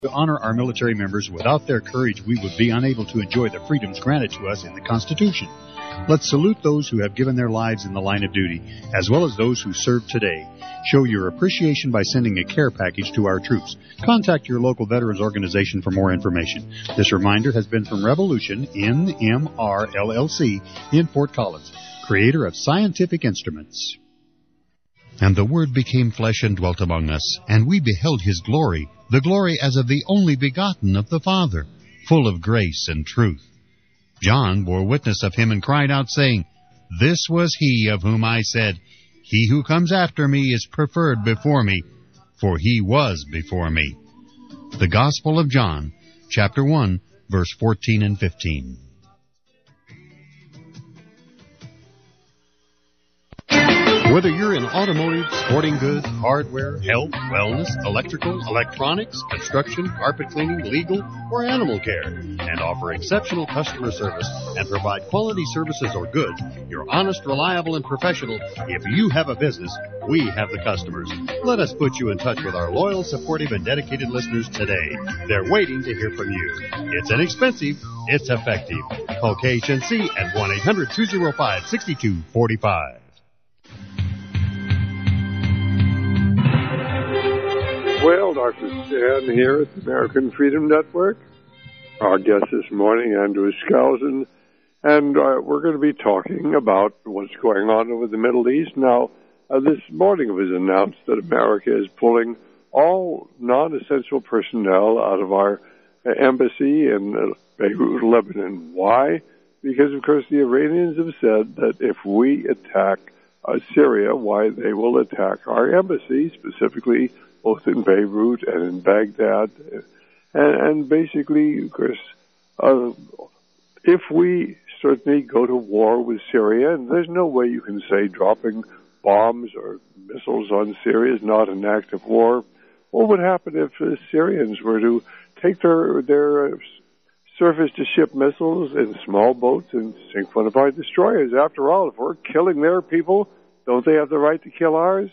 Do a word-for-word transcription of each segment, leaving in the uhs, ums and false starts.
To honor our military members, without their courage, we would be unable to enjoy the freedoms granted to us in the Constitution. Let's salute those who have given their lives in the line of duty, as well as those who serve today. Show your appreciation by sending a care package to our troops. Contact your local veterans organization for more information. This reminder has been from Revolution, N M R L L C, in Fort Collins, creator of Scientific Instruments. And the Word became flesh and dwelt among us, and we beheld his glory, the glory as of the only begotten of the Father, full of grace and truth. John bore witness of him and cried out, saying, This was he of whom I said, He who comes after me is preferred before me, for he was before me. The Gospel of John, chapter one, verse fourteen and fifteen. Whether you're in automotive, sporting goods, hardware, health, wellness, electrical, electronics, construction, carpet cleaning, legal, or animal care, and offer exceptional customer service and provide quality services or goods, you're honest, reliable, and professional. If you have a business, we have the customers. Let us put you in touch with our loyal, supportive, and dedicated listeners today. They're waiting to hear from you. It's inexpensive. It's effective. Call K H N C at one eight hundred two oh five six two four five. Well, Doctor Stan here at the American Freedom Network. Our guest this morning, Andrew Skousen, and uh, we're going to be talking about what's going on over the Middle East. Now, uh, this morning it was announced that America is pulling all non-essential personnel out of our uh, embassy in uh, Beirut, Lebanon. Why? Because, of course, the Iranians have said that if we attack uh, Syria, why, they will attack our embassy, specifically both in Beirut and in Baghdad. And, and basically, of course, uh, if we certainly go to war with Syria, and there's no way you can say dropping bombs or missiles on Syria is not an act of war, what would happen if the Syrians were to take their, their surface-to-ship missiles in small boats and sink one of our destroyers? After all, if we're killing their people, don't they have the right to kill ours?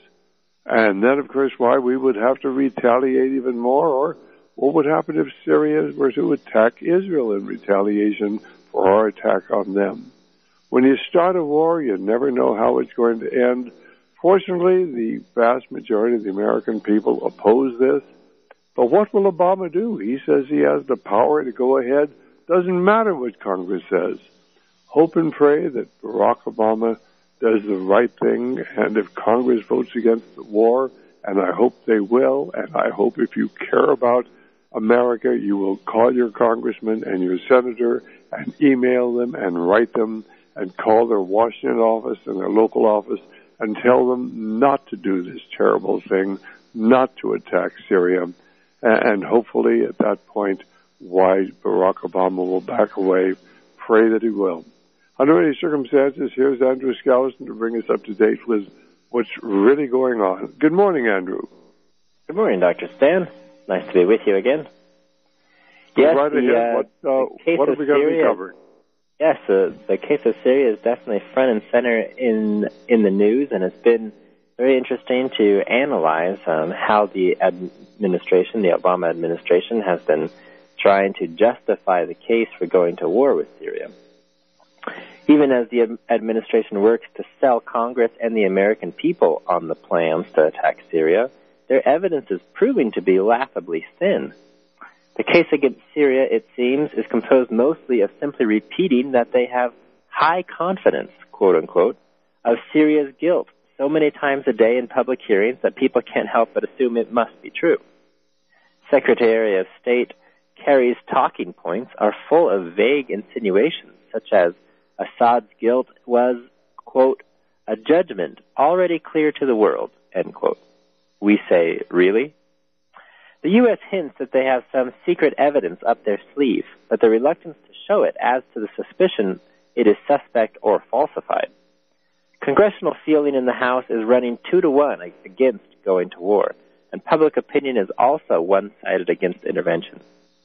And then, of course, why we would have to retaliate even more, or what would happen if Syria were to attack Israel in retaliation for our attack on them? When you start a war, you never know how it's going to end. Fortunately, the vast majority of the American people oppose this. But what will Obama do? He says he has the power to go ahead. Doesn't matter what Congress says. Hope and pray that Barack Obama does the right thing, and if Congress votes against the war, and I hope they will, and I hope if you care about America, you will call your congressman and your senator and email them and write them and call their Washington office and their local office and tell them not to do this terrible thing, not to attack Syria, and hopefully at that point, why Barack Obama will back away. Pray that he will. Under any circumstances, here's Andrew Skousen to bring us up to date with what's really going on. Good morning, Andrew. Good morning, Doctor Stan. Nice to be with you again. Go yes, right the, ahead. Uh, what uh, what have we got to be covering? Yes, uh, the case of Syria is definitely front and center in in the news, and it's been very interesting to analyze um, how the administration, the Obama administration, has been trying to justify the case for going to war with Syria. Even as the administration works to sell Congress and the American people on the plans to attack Syria, their evidence is proving to be laughably thin. The case against Syria, it seems, is composed mostly of simply repeating that they have high confidence, quote-unquote, of Syria's guilt so many times a day in public hearings that people can't help but assume it must be true. Secretary of State Kerry's talking points are full of vague insinuations, such as Assad's guilt was, quote, a judgment already clear to the world, end quote. We say, really? The U S hints that they have some secret evidence up their sleeve, but the reluctance to show it adds to the suspicion it is suspect or falsified. Congressional feeling in the House is running two to one against going to war, and public opinion is also one-sided against intervention.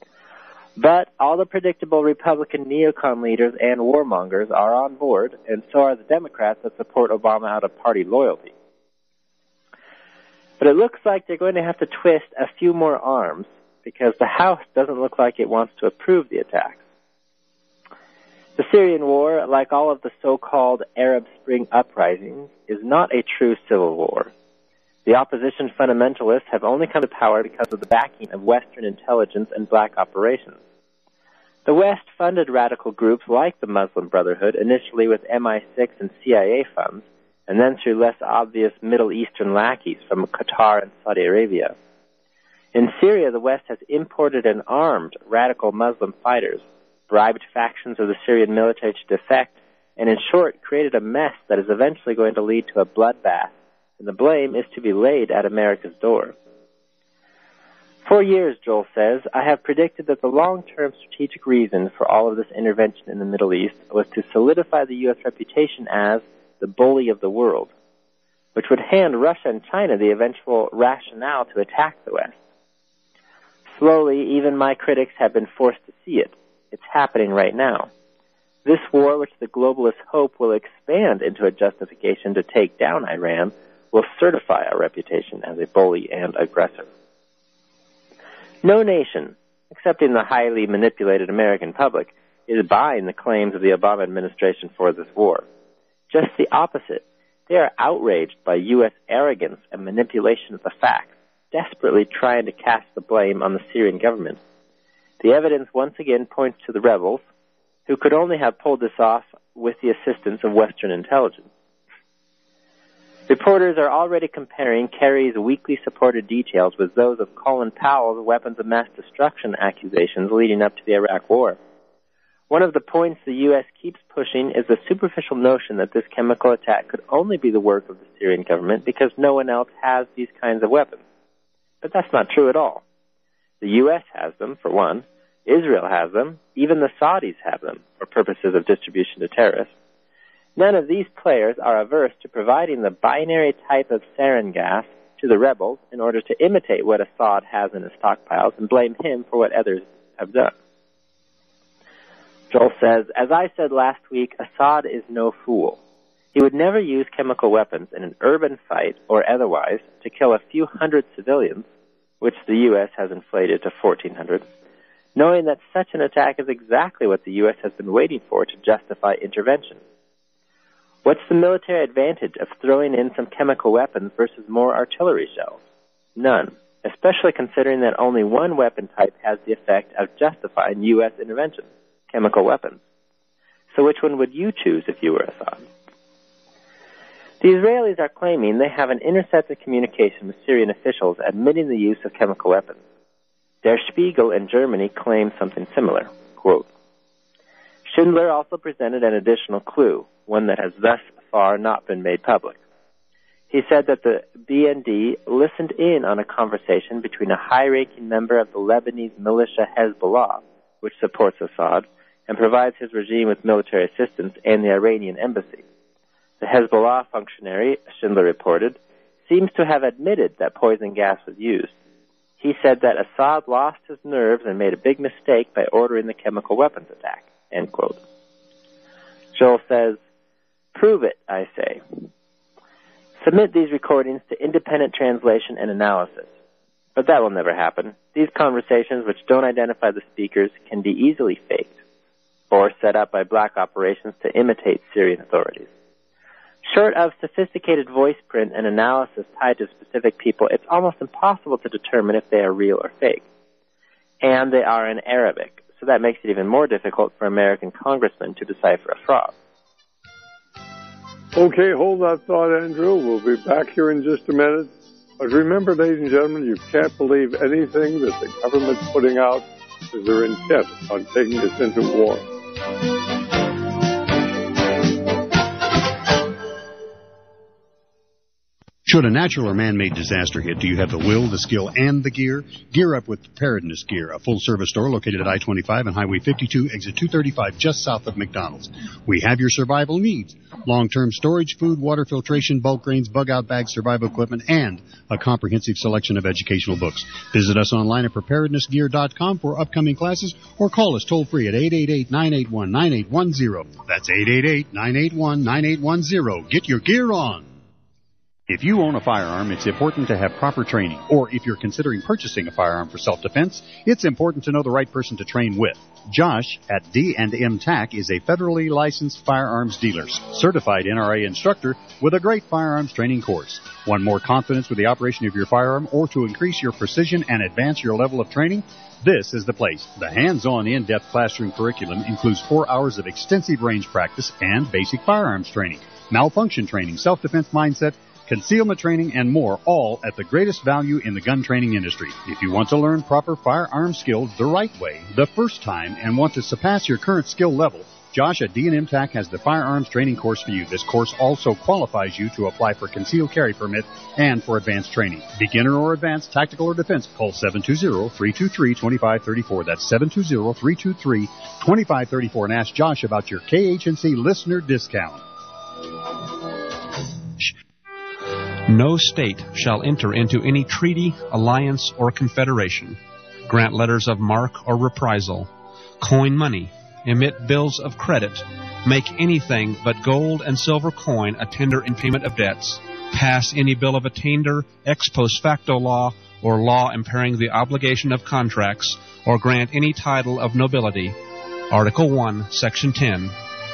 But all the predictable Republican neocon leaders and warmongers are on board, and so are the Democrats that support Obama out of party loyalty. But it looks like they're going to have to twist a few more arms because the House doesn't look like it wants to approve the attacks. The Syrian war, like all of the so-called Arab Spring uprisings, is not a true civil war. The opposition fundamentalists have only come to power because of the backing of Western intelligence and black operations. The West funded radical groups like the Muslim Brotherhood, initially with M I six and C I A funds, and then through less obvious Middle Eastern lackeys from Qatar and Saudi Arabia. In Syria, the West has imported and armed radical Muslim fighters, bribed factions of the Syrian military to defect, and in short, created a mess that is eventually going to lead to a bloodbath, and the blame is to be laid at America's door. For years, Joel says, I have predicted that the long-term strategic reason for all of this intervention in the Middle East was to solidify the U S reputation as the bully of the world, which would hand Russia and China the eventual rationale to attack the West. Slowly, even my critics have been forced to see it. It's happening right now. This war, which the globalists hope will expand into a justification to take down Iran, will certify our reputation as a bully and aggressor. No nation, excepting the highly manipulated American public, is buying the claims of the Obama administration for this war. Just the opposite. They are outraged by U S arrogance and manipulation of the facts, desperately trying to cast the blame on the Syrian government. The evidence once again points to the rebels, who could only have pulled this off with the assistance of Western intelligence. Reporters are already comparing Kerry's weekly supported details with those of Colin Powell's weapons of mass destruction accusations leading up to the Iraq War. One of the points the U S keeps pushing is the superficial notion that this chemical attack could only be the work of the Syrian government because no one else has these kinds of weapons. But that's not true at all. The U S has them, for one. Israel has them. Even the Saudis have them for purposes of distribution to terrorists. None of these players are averse to providing the binary type of sarin gas to the rebels in order to imitate what Assad has in his stockpiles and blame him for what others have done. Joel says, as I said last week, Assad is no fool. He would never use chemical weapons in an urban fight or otherwise to kill a few hundred civilians, which the U S has inflated to fourteen hundred, knowing that such an attack is exactly what the U S has been waiting for to justify intervention. What's the military advantage of throwing in some chemical weapons versus more artillery shells? None, especially considering that only one weapon type has the effect of justifying U S intervention, chemical weapons. So which one would you choose if you were Assad? The Israelis are claiming they have an intercepted communication with Syrian officials admitting the use of chemical weapons. Der Spiegel in Germany claims something similar. Quote, Schindler also presented an additional clue, one that has thus far not been made public. He said that the B N D listened in on a conversation between a high-ranking member of the Lebanese militia Hezbollah, which supports Assad, and provides his regime with military assistance, and the Iranian embassy. The Hezbollah functionary, Schindler reported, seems to have admitted that poison gas was used. He said that Assad lost his nerves and made a big mistake by ordering the chemical weapons attack. End quote. Joel says, prove it, I say. Submit these recordings to independent translation and analysis. But that will never happen. These conversations, which don't identify the speakers, can be easily faked or set up by black operations to imitate Syrian authorities. Short of sophisticated voice print and analysis tied to specific people, it's almost impossible to determine if they are real or fake. And they are in Arabic, so that makes it even more difficult for American congressmen to decipher a fraud. Okay, hold that thought, Andrew. We'll be back here in just a minute. But remember, ladies and gentlemen, you can't believe anything that the government's putting out because they're intent on taking us into war. Should a natural or man-made disaster hit, do you have the will, the skill, and the gear? Gear up with Preparedness Gear, a full-service store located at I twenty-five and Highway fifty-two, exit two thirty-five, just south of McDonald's. We have your survival needs. Long-term storage, food, water filtration, bulk grains, bug-out bags, survival equipment, and a comprehensive selection of educational books. Visit us online at preparedness gear dot com for upcoming classes or call us toll-free at eight eight eight, nine eight one, nine eight one zero. That's eight eight eight, nine eight one, nine eight one zero. Get your gear on. If you own a firearm, it's important to have proper training. Or if you're considering purchasing a firearm for self-defense, it's important to know the right person to train with. Josh at D and M T A C is a federally licensed firearms dealer, certified N R A instructor with a great firearms training course. Want more confidence with the operation of your firearm or to increase your precision and advance your level of training? This is the place. The hands-on, in-depth classroom curriculum includes four hours of extensive range practice and basic firearms training, malfunction training, self-defense mindset, concealment training, and more, all at the greatest value in the gun training industry. If you want to learn proper firearm skills the right way, the first time, and want to surpass your current skill level, Josh at D and M T A C has the firearms training course for you. This course also qualifies you to apply for concealed carry permit and for advanced training. Beginner or advanced, tactical or defense, call seven two zero, three two three, two five three four. That's seven two zero, three two three, two five three four, and ask Josh about your K H N C listener discount. No state shall enter into any treaty, alliance, or confederation, grant letters of marque or reprisal, coin money, emit bills of credit, make anything but gold and silver coin a tender in payment of debts, pass any bill of attainder, ex post facto law, or law impairing the obligation of contracts, or grant any title of nobility. Article one, Section ten.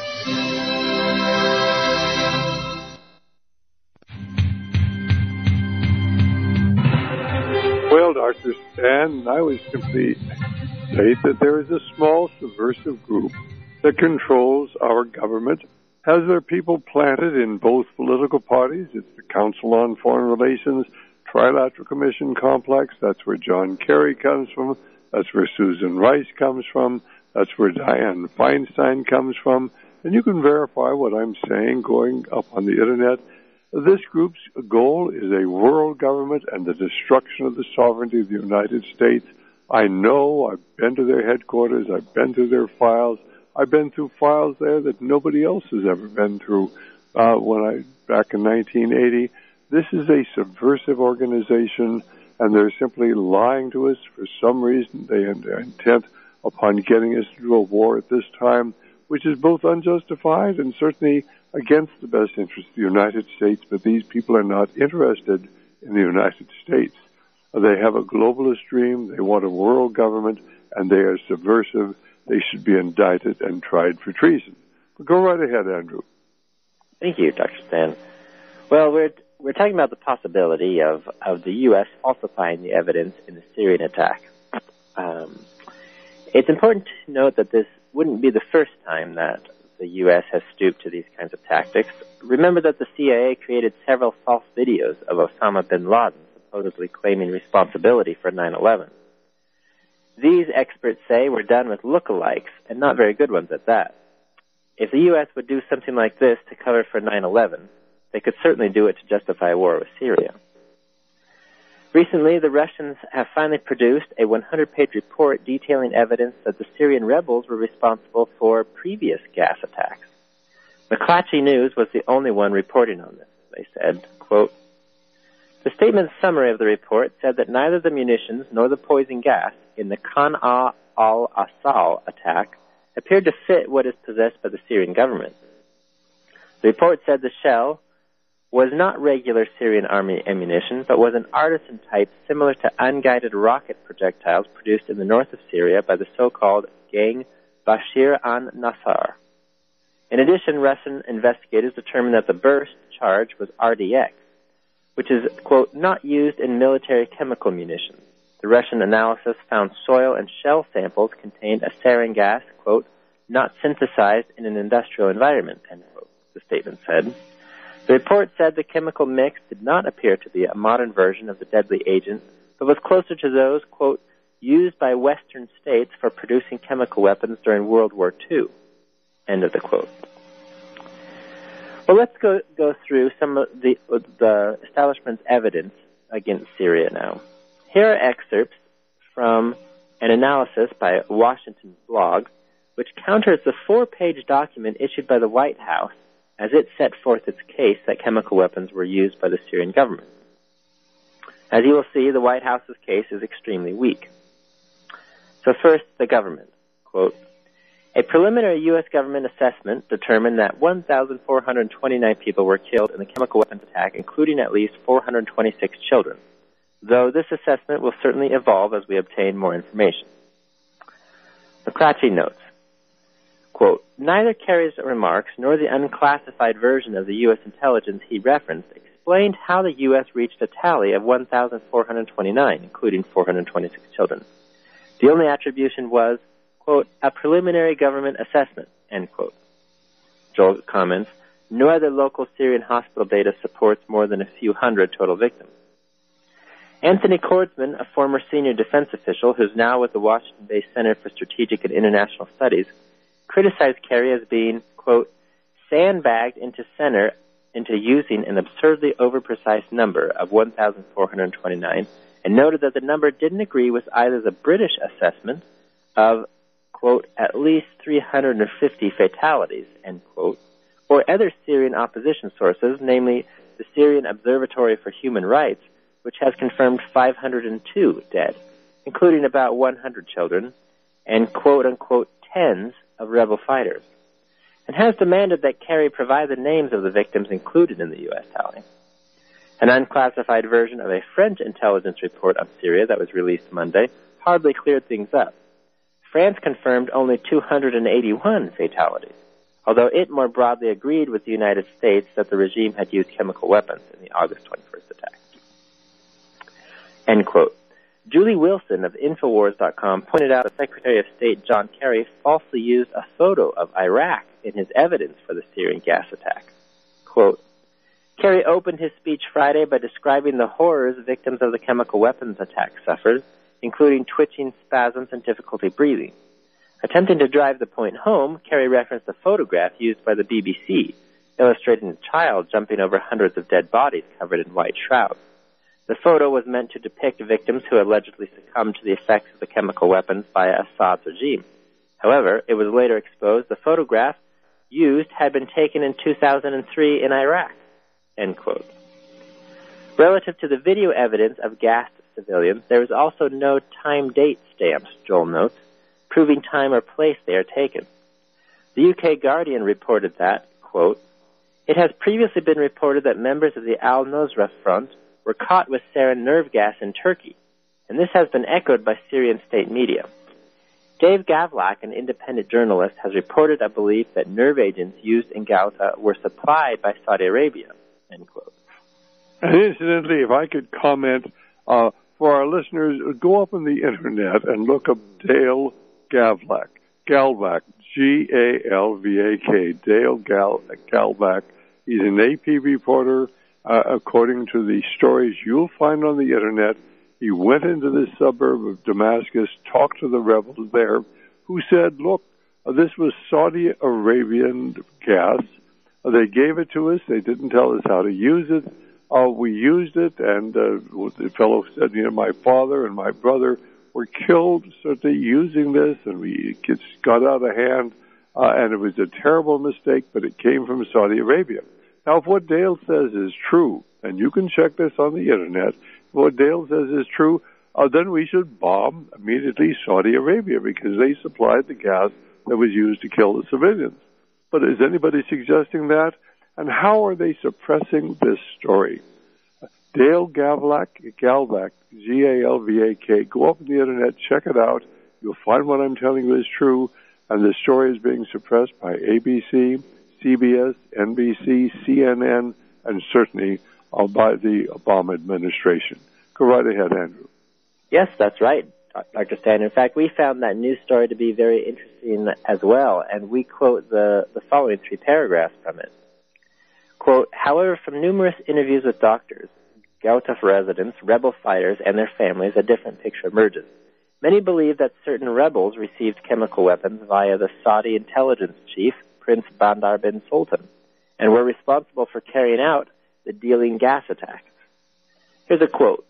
Well, Doctor Stan, I would simply state that there is a small subversive group that controls our government, has their people planted in both political parties. It's the Council on Foreign Relations, Trilateral Commission Complex. That's where John Kerry comes from. That's where Susan Rice comes from. That's where Dianne Feinstein comes from. And you can verify what I'm saying going up on the Internet. This group's goal is a world government and the destruction of the sovereignty of the United States. I know. I've been to their headquarters. I've been through their files. I've been through files there that nobody else has ever been through. Uh, when I back in nineteen eighty, this is a subversive organization, and they're simply lying to us for some reason. They are intent upon getting us into a war at this time, which is both unjustified and certainly against the best interests of the United States. But these people are not interested in the United States. They have a globalist dream. They want a world government, and they are subversive. They should be indicted and tried for treason. But go right ahead, Andrew. Thank you, Doctor Stan. Well, we're we're talking about the possibility of, of the U S falsifying the evidence in the Syrian attack. Um, it's important to note that this wouldn't be the first time that the U S has stooped to these kinds of tactics. Remember that the C I A created several false videos of Osama bin Laden supposedly claiming responsibility for nine eleven. These, experts say, were done with lookalikes, and not very good ones at that. If the U S would do something like this to cover for nine eleven, they could certainly do it to justify a war with Syria. Recently, the Russians have finally produced a one hundred page report detailing evidence that the Syrian rebels were responsible for previous gas attacks. McClatchy News was the only one reporting on this. They said, quote, the statement's summary of the report said that neither the munitions nor the poison gas in the Qan'a al-Assal attack appeared to fit what is possessed by the Syrian government. The report said the shell was not regular Syrian army ammunition, but was an artisan type similar to unguided rocket projectiles produced in the north of Syria by the so-called gang Bashir an-Nassar. In addition, Russian investigators determined that the burst charge was R D X, which is, quote, not used in military chemical munitions. The Russian analysis found soil and shell samples contained a sarin gas, quote, not synthesized in an industrial environment, end quote, the statement said. The report said the chemical mix did not appear to be a modern version of the deadly agent, but was closer to those, quote, used by Western states for producing chemical weapons during World War Two, end of the quote. Well, let's go go through some of the, the establishment's evidence against Syria now. Here are excerpts from an analysis by Washington's blog, which counters the four-page document issued by the White House as it set forth its case that chemical weapons were used by the Syrian government. As you will see, the White House's case is extremely weak. So first, the government. Quote, A preliminary U S government assessment determined that one thousand four hundred twenty-nine people were killed in the chemical weapons attack, including at least four hundred twenty-six children, though this assessment will certainly evolve as we obtain more information. McClatchy notes, quote, neither Kerry's remarks nor the unclassified version of the U S intelligence he referenced explained how the U S reached a tally of one thousand four hundred twenty-nine, including four hundred twenty-six children. The only attribution was, quote, a preliminary government assessment, end quote. Joel comments, no other local Syrian hospital data supports more than a few hundred total victims. Anthony Kordsman, a former senior defense official who's now with the Washington-based Center for Strategic and International Studies, criticized Kerry as being, quote, sandbagged into center into using an absurdly over-precise number of one thousand four hundred twenty-nine, and noted that the number didn't agree with either the British assessment of, quote, at least three hundred fifty fatalities, end quote, or other Syrian opposition sources, namely the Syrian Observatory for Human Rights, which has confirmed five hundred two dead, including about one hundred children, and quote-unquote tens of rebel fighters, and has demanded that Kerry provide the names of the victims included in the U S tally. An unclassified version of a French intelligence report on Syria that was released Monday hardly cleared things up. France confirmed only two hundred eighty-one fatalities, although it more broadly agreed with the United States that the regime had used chemical weapons in the August twenty-first attack. End quote. Julie Wilson of Infowars dot com pointed out that Secretary of State John Kerry falsely used a photo of Iraq in his evidence for the Syrian gas attack. Quote, Kerry opened his speech Friday by describing the horrors victims of the chemical weapons attack suffered, including twitching, spasms, and difficulty breathing. Attempting to drive the point home, Kerry referenced a photograph used by the B B C, illustrating a child jumping over hundreds of dead bodies covered in white shrouds. The photo was meant to depict victims who allegedly succumbed to the effects of the chemical weapons by Assad's regime. However, it was later exposed the photograph used had been taken in two thousand three in Iraq. End quote. Relative to the video evidence of gassed civilians, there is also no time-date stamps, Joel notes, proving time or place they are taken. The U K Guardian reported that, quote, it has previously been reported that members of the Al-Nusra Front were caught with sarin nerve gas in Turkey, and this has been echoed by Syrian state media. Dave Gavlak, an independent journalist, has reported a belief that nerve agents used in Ghouta were supplied by Saudi Arabia, end quote. And incidentally, if I could comment, uh, for our listeners, go up on the internet and look up Dale Gavlak, Galvak, G A L V A K, Dale Gal- Galvak. He's an A P reporter. Uh, according to the stories you'll find on the internet, he went into the suburb of Damascus, talked to the rebels there, who said, look, uh, this was Saudi Arabian gas. Uh, they gave it to us. They didn't tell us how to use it. Uh, we used it, and uh, the fellow said, you know, my father and my brother were killed certainly using this, and we it got out of hand, uh, and it was a terrible mistake, but it came from Saudi Arabia. Now, if what Dale says is true, and you can check this on the internet, if what Dale says is true, uh, then we should bomb immediately Saudi Arabia because they supplied the gas that was used to kill the civilians. But is anybody suggesting that? And how are they suppressing this story? Dale Gavlak, Galvak, G A L V A K, go up on the internet, check it out. You'll find what I'm telling you is true, and the story is being suppressed by A B C, C B S, N B C, C N N, and certainly uh, by the Obama administration. Go right ahead, Andrew. Yes, that's right, Doctor Stan. In fact, we found that news story to be very interesting as well, and we quote the, the following three paragraphs from it. Quote, however, from numerous interviews with doctors, Ghouta residents, rebel fighters, and their families, a different picture emerges. Many believe that certain rebels received chemical weapons via the Saudi intelligence chief, Prince Bandar bin Sultan, and were responsible for carrying out the dealing gas attacks. Here's a quote.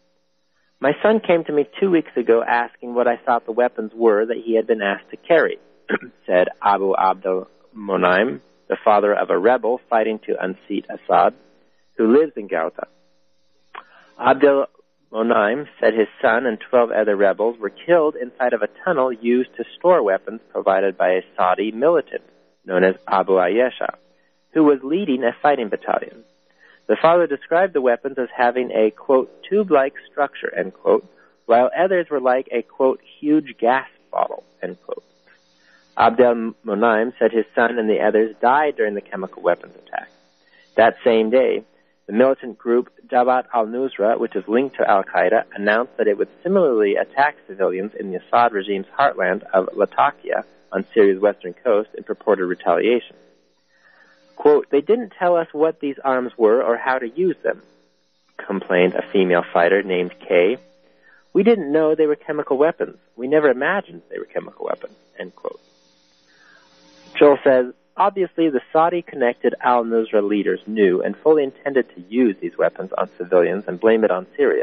My son came to me two weeks ago asking what I thought the weapons were that he had been asked to carry, said Abu Abdul Monaim, the father of a rebel fighting to unseat Assad, who lives in Ghouta. Abdul Monaim said his son and twelve other rebels were killed inside of a tunnel used to store weapons provided by a Saudi militant known as Abu Ayyesha, who was leading a fighting battalion. The father described the weapons as having a, quote, tube-like structure, end quote, while others were like a, quote, huge gas bottle, end quote. Abdel Monaim said his son and the others died during the chemical weapons attack. That same day, the militant group Jabhat al-Nusra, which is linked to al-Qaeda, announced that it would similarly attack civilians in the Assad regime's heartland of Latakia on Syria's western coast in purported retaliation. Quote, they didn't tell us what these arms were or how to use them, complained a female fighter named Kay. We didn't know they were chemical weapons. We never imagined they were chemical weapons, end quote. Joel says, obviously the Saudi-connected al-Nusra leaders knew and fully intended to use these weapons on civilians and blame it on Syria.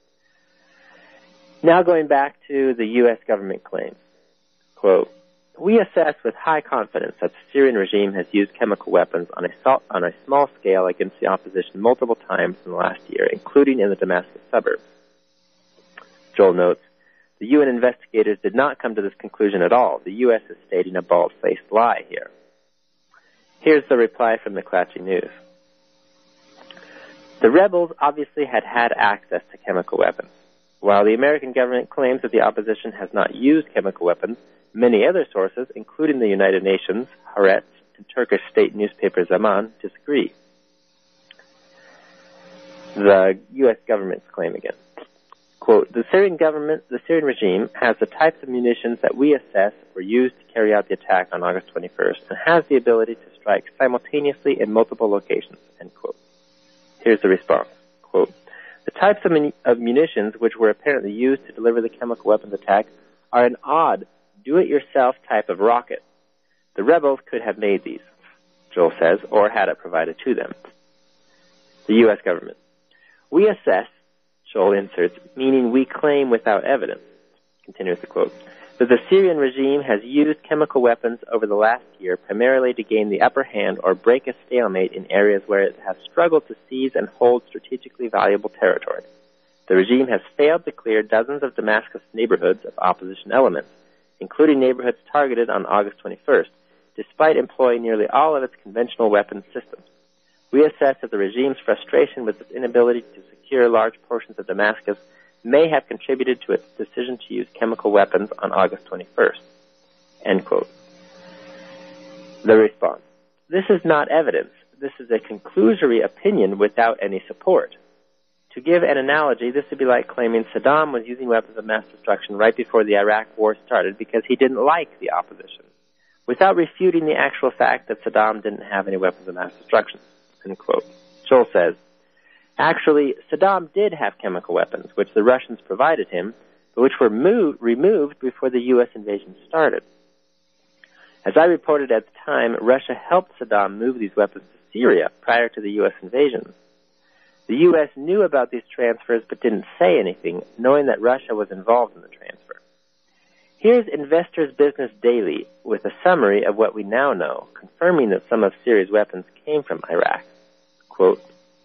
Now going back to the U S government claims. Quote, we assess with high confidence that the Syrian regime has used chemical weapons on a, on a small scale against the opposition multiple times in the last year, including in the Damascus suburbs. Joel notes, the U N investigators did not come to this conclusion at all. The U S is stating a bald-faced lie here. Here's the reply from McClatchy News. The rebels obviously had had access to chemical weapons. While the American government claims that the opposition has not used chemical weapons, many other sources, including the United Nations, Haaretz, and Turkish state newspaper Zaman, disagree. The U S government's claim again. Quote, the Syrian government, the Syrian regime, has the types of munitions that we assess were used to carry out the attack on August twenty-first and has the ability to strike simultaneously in multiple locations, end quote. Here's the response. Quote, the types of, mun- of munitions which were apparently used to deliver the chemical weapons attack are an odd, do-it-yourself type of rocket. The rebels could have made these, Joel says, or had it provided to them. The U S government. We assess, Joel inserts, meaning we claim without evidence, continues the quote, that the Syrian regime has used chemical weapons over the last year primarily to gain the upper hand or break a stalemate in areas where it has struggled to seize and hold strategically valuable territory. The regime has failed to clear dozens of Damascus neighborhoods of opposition elements, including neighborhoods targeted on August twenty-first, despite employing nearly all of its conventional weapons systems. We assess that the regime's frustration with its inability to secure large portions of Damascus may have contributed to its decision to use chemical weapons on August twenty-first. End quote. The response. This is not evidence. This is a conclusory opinion without any support. To give an analogy, this would be like claiming Saddam was using weapons of mass destruction right before the Iraq war started because he didn't like the opposition, without refuting the actual fact that Saddam didn't have any weapons of mass destruction. End quote. Joel says, actually, Saddam did have chemical weapons, which the Russians provided him, but which were moved, removed before the U S invasion started. As I reported at the time, Russia helped Saddam move these weapons to Syria prior to the U S invasion. The U S knew about these transfers but didn't say anything, knowing that Russia was involved in the transfer. Here's Investors Business Daily with a summary of what we now know, confirming that some of Syria's weapons came from Iraq. Quote,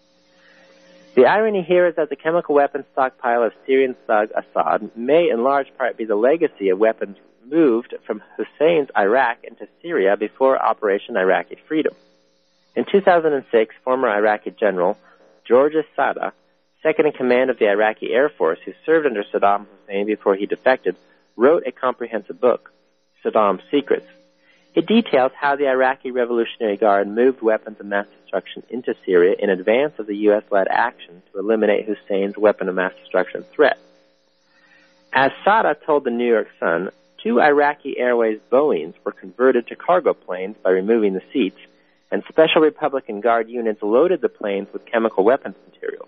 the irony here is that the chemical weapons stockpile of Syrian thug Assad may in large part be the legacy of weapons moved from Hussein's Iraq into Syria before Operation Iraqi Freedom. In two thousand six, former Iraqi general Georges Sada, second in command of the Iraqi Air Force, who served under Saddam Hussein before he defected, wrote a comprehensive book, Saddam's Secrets. It details how the Iraqi Revolutionary Guard moved weapons of mass destruction into Syria in advance of the U S-led action to eliminate Hussein's weapon of mass destruction threat. As Sada told the New York Sun, two Iraqi Airways Boeings were converted to cargo planes by removing the seats, and Special Republican Guard units loaded the planes with chemical weapons materials.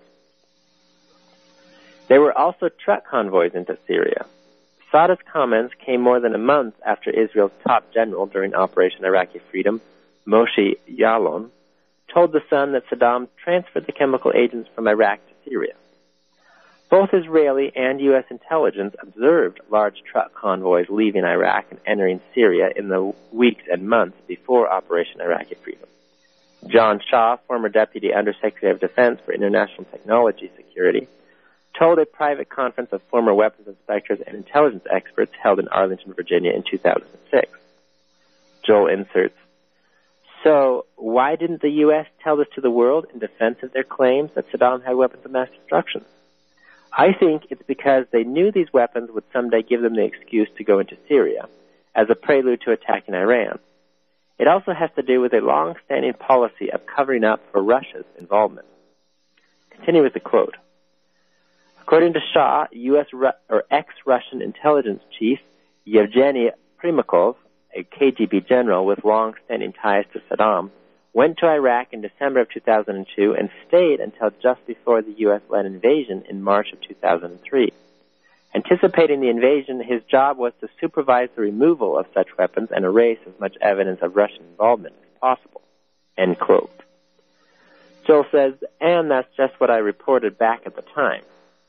There were also truck convoys into Syria. Sada's comments came more than a month after Israel's top general during Operation Iraqi Freedom, Moshe Yaalon, told the Sun that Saddam transferred the chemical agents from Iraq to Syria. Both Israeli and U S intelligence observed large truck convoys leaving Iraq and entering Syria in the weeks and months before Operation Iraqi Freedom. John Shaw, former Deputy Undersecretary of Defense for International Technology Security, told a private conference of former weapons inspectors and intelligence experts held in Arlington, Virginia in two thousand six. Joel inserts, "So, why didn't the U S tell this to the world in defense of their claims that Saddam had weapons of mass destruction? I think it's because they knew these weapons would someday give them the excuse to go into Syria as a prelude to attacking Iran. It also has to do with a long-standing policy of covering up for Russia's involvement." Continue with the quote. According to Shaw, U S Ru- or ex-Russian intelligence chief Yevgeny Primakov, a K G B general with long-standing ties to Saddam, went to Iraq in December of two thousand two and stayed until just before the U S-led invasion in March of two thousand three. Anticipating the invasion, his job was to supervise the removal of such weapons and erase as much evidence of Russian involvement as possible. End quote. Joel says, and that's just what I reported back at the time.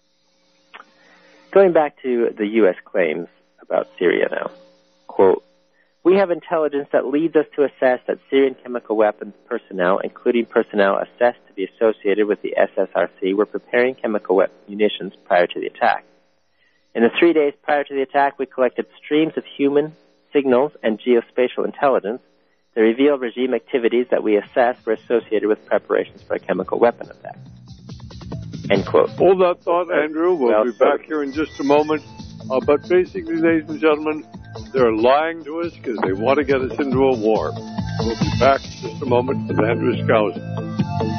Going back to the U S claims about Syria now, quote, "We have intelligence that leads us to assess that Syrian chemical weapons personnel, including personnel assessed to be associated with the S S R C, were preparing chemical weapon munitions prior to the attack. In the three days prior to the attack, we collected streams of human signals and geospatial intelligence that revealed regime activities that we assessed were associated with preparations for a chemical weapon attack." End quote. Hold that thought, Andrew. We'll well, be back here in just a moment. Uh, but basically, ladies and gentlemen, they're lying to us because they want to get us into a war. We'll be back in just a moment with Andrew Skousen.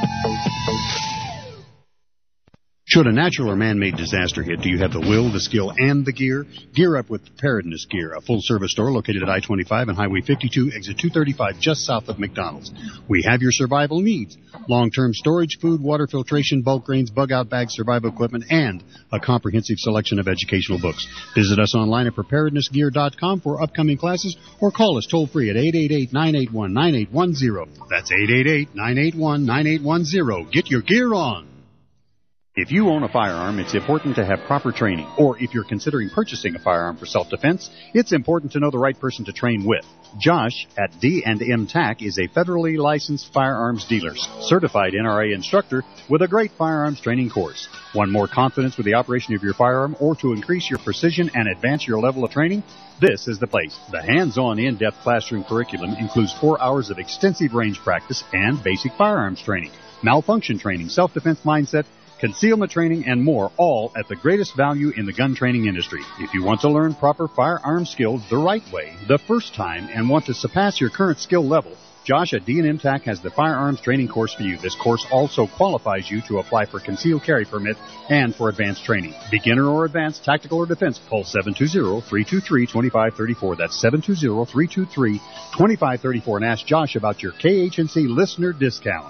Should a natural or man-made disaster hit, do you have the will, the skill, and the gear? Gear up with Preparedness Gear, a full-service store located at I twenty-five and Highway fifty-two, exit two thirty-five, just south of McDonald's. We have your survival needs: long-term storage, food, water filtration, bulk grains, bug-out bags, survival equipment, and a comprehensive selection of educational books. Visit us online at preparedness gear dot com for upcoming classes, or call us toll-free at eight eight eight, nine eight one, nine eight one zero. That's eight eight eight, nine eight one, nine eight one zero. Get your gear on! If you own a firearm, it's important to have proper training. Or if you're considering purchasing a firearm for self-defense, it's important to know the right person to train with. Josh at D and M T A C is a federally licensed firearms dealer, certified N R A instructor with a great firearms training course. Want more confidence with the operation of your firearm or to increase your precision and advance your level of training? This is the place. The hands-on, in-depth classroom curriculum includes four hours of extensive range practice and basic firearms training, malfunction training, self-defense mindset, concealment training, and more, all at the greatest value in the gun training industry. If you want to learn proper firearm skills the right way, the first time, and want to surpass your current skill level, Josh at D and M T A C has the firearms training course for you. This course also qualifies you to apply for concealed carry permit and for advanced training. Beginner or advanced, tactical or defense, call seven two zero, three two three, two five three four. That's seven two zero, three two three, two five three four, and ask Josh about your K H N C listener discount.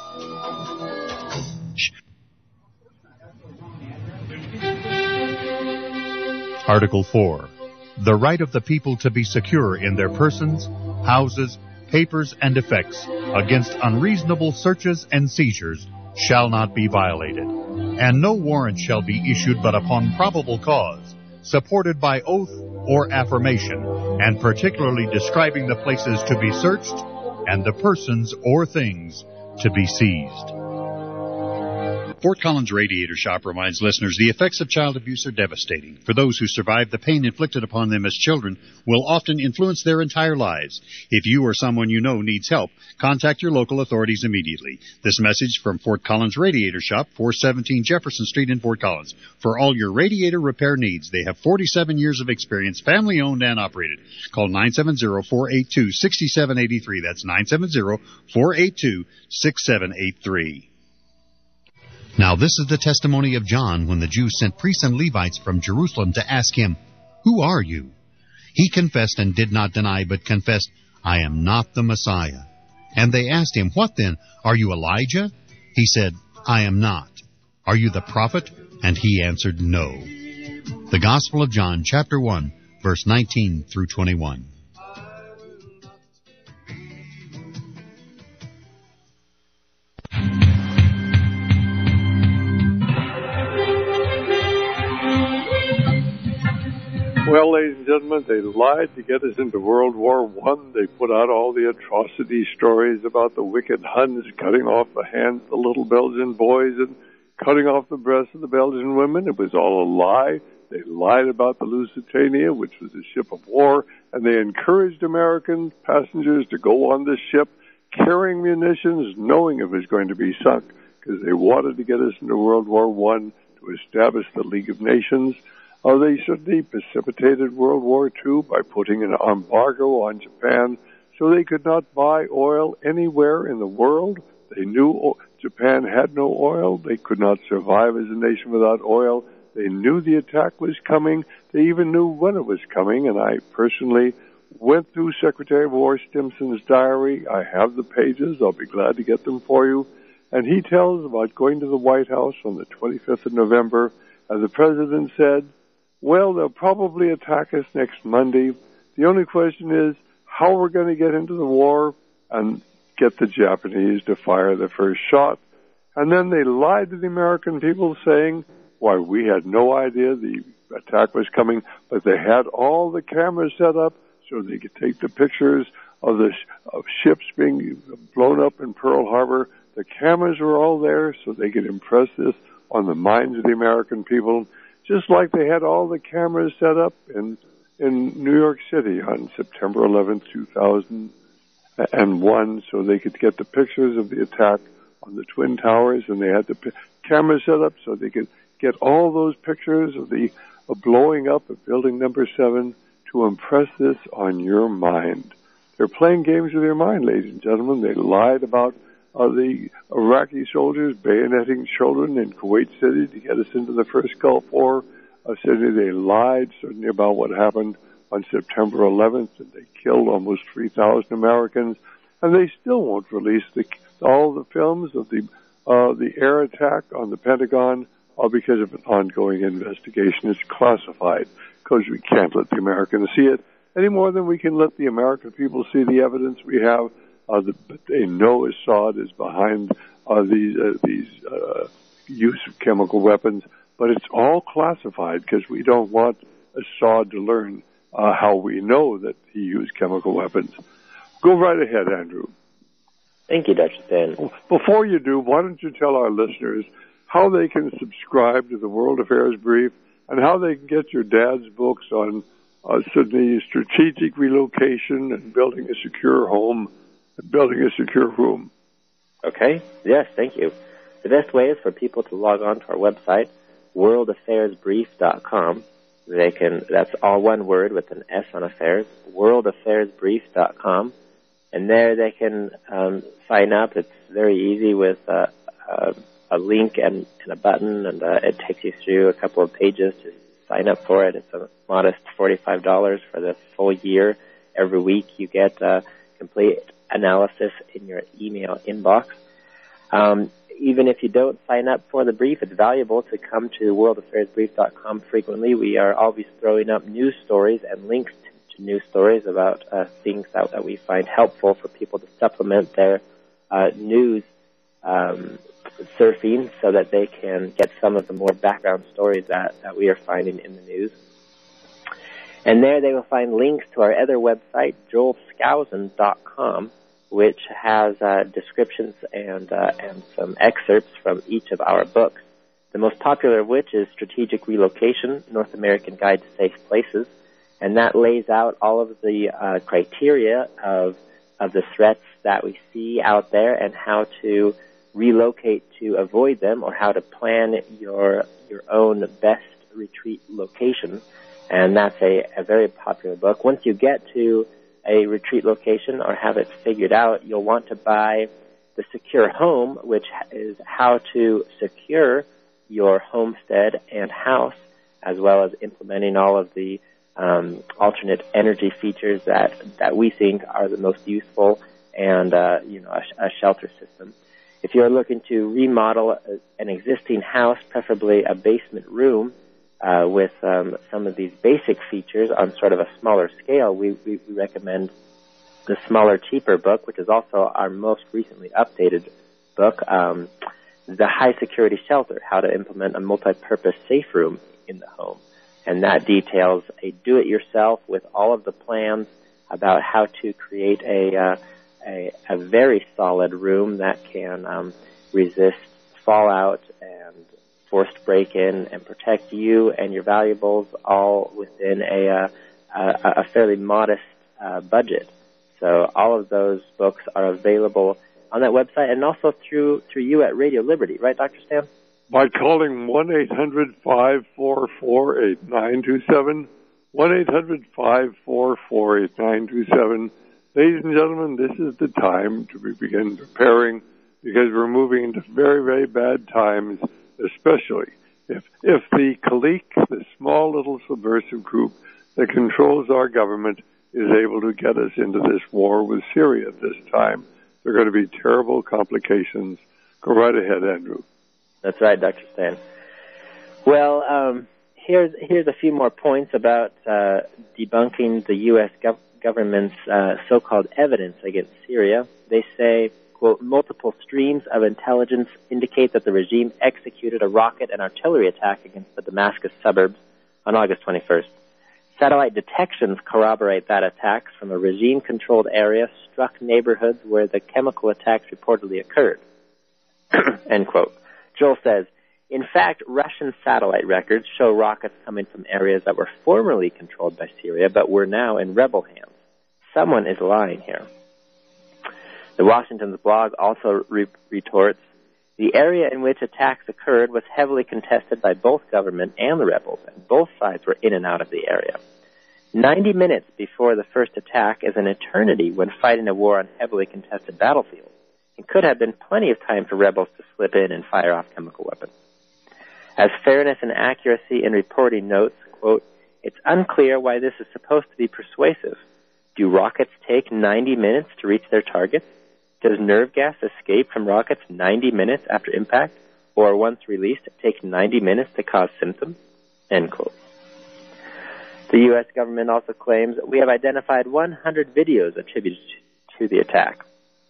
Article four. The right of the people to be secure in their persons, houses, papers, and effects against unreasonable searches and seizures shall not be violated, and no warrant shall be issued but upon probable cause, supported by oath or affirmation, and particularly describing the places to be searched and the persons or things to be seized. Fort Collins Radiator Shop reminds listeners the effects of child abuse are devastating. For those who survive, the pain inflicted upon them as children will often influence their entire lives. If you or someone you know needs help, contact your local authorities immediately. This message from Fort Collins Radiator Shop, four seventeen Jefferson Street in Fort Collins. For all your radiator repair needs, they have forty-seven years of experience, family-owned and operated. Call nine seven zero, four eight two, six seven eight three. That's nine seven zero, four eight two, six seven eight three. Now this is the testimony of John when the Jews sent priests and Levites from Jerusalem to ask him, "Who are you?" He confessed and did not deny, but confessed, "I am not the Messiah." And they asked him, "What then? Are you Elijah?" He said, "I am not." "Are you the prophet?" And he answered, "No." The Gospel of John, chapter one, verse nineteen through twenty-one. Well, ladies and gentlemen, they lied to get us into World War One. They put out all the atrocity stories about the wicked Huns cutting off the hands of the little Belgian boys and cutting off the breasts of the Belgian women. It was all a lie. They lied about the Lusitania, which was a ship of war, and they encouraged American passengers to go on this ship carrying munitions, knowing it was going to be sunk, because they wanted to get us into World War One to establish the League of Nations. Uh, they certainly precipitated World War Two by putting an embargo on Japan so they could not buy oil anywhere in the world. They knew Japan had no oil. They could not survive as a nation without oil. They knew the attack was coming. They even knew when it was coming, and I personally went through Secretary of War Stimson's diary. I have the pages. I'll be glad to get them for you. And he tells about going to the White House on the twenty-fifth of November, and the president said, well, they'll probably attack us next Monday. The only question is how we're going to get into the war and get the Japanese to fire the first shot. And then they lied to the American people saying, why, we had no idea the attack was coming, but they had all the cameras set up so they could take the pictures of the sh- of ships being blown up in Pearl Harbor. The cameras were all there so they could impress this on the minds of the American people, just like they had all the cameras set up in in New York City on September eleventh, two thousand one, so they could get the pictures of the attack on the Twin Towers, and they had the p- cameras set up so they could get all those pictures of the of blowing up of building number seven to impress this on your mind. They're playing games with your mind, ladies and gentlemen. They lied about uh, the Iraqi soldiers bayoneting children in Kuwait City to get us into the first Gulf War. Uh, certainly they lied certainly about what happened on September eleventh, and they killed almost three thousand Americans, and they still won't release the, all the films of the uh, the air attack on the Pentagon, all because of an ongoing investigation. It's classified because we can't let the Americans see it any more than we can let the American people see the evidence we have. Uh, the, but they know Assad is behind uh, these uh, these uh, use of chemical weapons, but it's all classified because we don't want Assad to learn uh, how we know that he used chemical weapons. Go right ahead, Andrew. Thank you, Doctor Stan. Before you do, why don't you tell our listeners how they can subscribe to the World Affairs Brief and how they can get your dad's books on uh, Sydney's strategic relocation and building a secure home and building a secure room. Okay. Yes, thank you. The best way is for people to log on to our website, world affairs brief dot com. They can, that's all one word with an S on affairs, world affairs brief dot com. And there they can um, sign up. It's very easy with uh, uh, a link and, and a button, and uh, it takes you through a couple of pages to sign up for it. It's a modest forty-five dollars for the full year. Every week you get uh, complete analysis in your email inbox. Um, even if you don't sign up for the brief, it's valuable to come to world affairs brief dot com frequently. We are always throwing up news stories and links to, to news stories about uh, things that, that we find helpful for people to supplement their uh, news um, surfing so that they can get some of the more background stories that, that we are finding in the news. And there they will find links to our other website, joel skousen dot com, which has uh, descriptions and uh, and some excerpts from each of our books. The most popular of which is Strategic Relocation, North American Guide to Safe Places, and that lays out all of the uh, criteria of of the threats that we see out there and how to relocate to avoid them, or how to plan your your own best retreat location. And that's a, a very popular book. Once you get to a retreat location or have it figured out, you'll want to buy The Secure Home, which is how to secure your homestead and house, as well as implementing all of the um, alternate energy features that, that we think are the most useful, and uh, you know, a, a shelter system. If you're looking to remodel a, an existing house, preferably a basement room, Uh, with um, some of these basic features on sort of a smaller scale, we, we, we recommend the Smaller, Cheaper book, which is also our most recently updated book, um, The High Security Shelter, How to Implement a Multi-Purpose Safe Room in the Home. And that details a do-it-yourself with all of the plans about how to create a, uh, a, a very solid room that can um, resist fallout and forced break-in and protect you and your valuables all within a, uh, a, a fairly modest uh, budget. So all of those books are available on that website and also through through you at Radio Liberty, right, Doctor Stan? By calling one eight hundred five four four eight nine two seven, one eight hundred five four four eight nine two seven. Ladies and gentlemen, this is the time to begin preparing because we're moving into very, very bad times, especially if if the clique, the small little subversive group that controls our government, is able to get us into this war with Syria at this time. There are going to be terrible complications. Go right ahead, Andrew. That's right, Doctor Stan. Well, um, here's here's a few more points about uh, debunking the U S gov- government's uh, so-called evidence against Syria. They say, quote, multiple streams of intelligence indicate that the regime executed a rocket and artillery attack against the Damascus suburbs on August twenty-first. Satellite detections corroborate that attacks from a regime-controlled area struck neighborhoods where the chemical attacks reportedly occurred. End quote. Joel says, in fact, Russian satellite records show rockets coming from areas that were formerly controlled by Syria but were now in rebel hands. Someone is lying here. The Washington's blog also re- retorts, the area in which attacks occurred was heavily contested by both government and the rebels, and both sides were in and out of the area. Ninety minutes before the first attack is an eternity when fighting a war on heavily contested battlefields. It could have been plenty of time for rebels to slip in and fire off chemical weapons. As fairness and accuracy in reporting notes, quote, it's unclear why this is supposed to be persuasive. Do rockets take ninety minutes to reach their targets? Does nerve gas escape from rockets ninety minutes after impact, or once released, take ninety minutes to cause symptoms? End quote. The U S government also claims that we have identified one hundred videos attributed to the attack.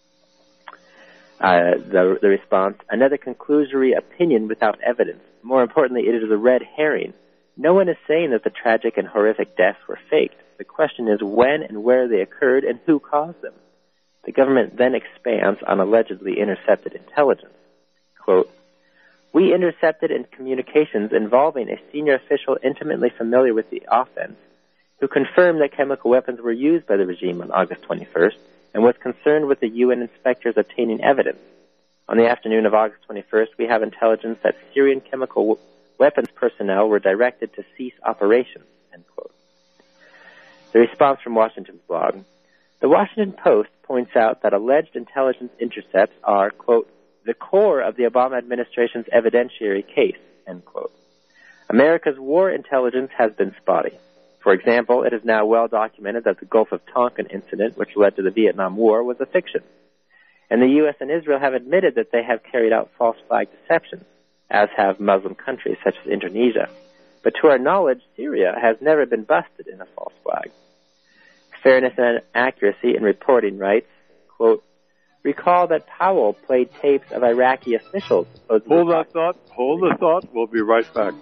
Uh, the, the response, another conclusory opinion without evidence. More importantly, it is a red herring. No one is saying that the tragic and horrific deaths were faked. The question is when and where they occurred and who caused them. The government then expands on allegedly intercepted intelligence. Quote, we intercepted in communications involving a senior official intimately familiar with the offense who confirmed that chemical weapons were used by the regime on August twenty-first and was concerned with the U N inspectors obtaining evidence. On the afternoon of August twenty-first, we have intelligence that Syrian chemical w- weapons personnel were directed to cease operations. End quote. The response from Washington's blog. The Washington Post points out that alleged intelligence intercepts are, quote, the core of the Obama administration's evidentiary case, end quote. America's war intelligence has been spotty. For example, it is now well documented that the Gulf of Tonkin incident, which led to the Vietnam War, was a fiction. And the U S and Israel have admitted that they have carried out false flag deceptions, as have Muslim countries such as Indonesia. But to our knowledge, Syria has never been busted in a false flag. Fairness and accuracy in reporting writes, quote, recall that Powell played tapes of Iraqi officials. Hold that thought. Hold the thought. We'll be right back.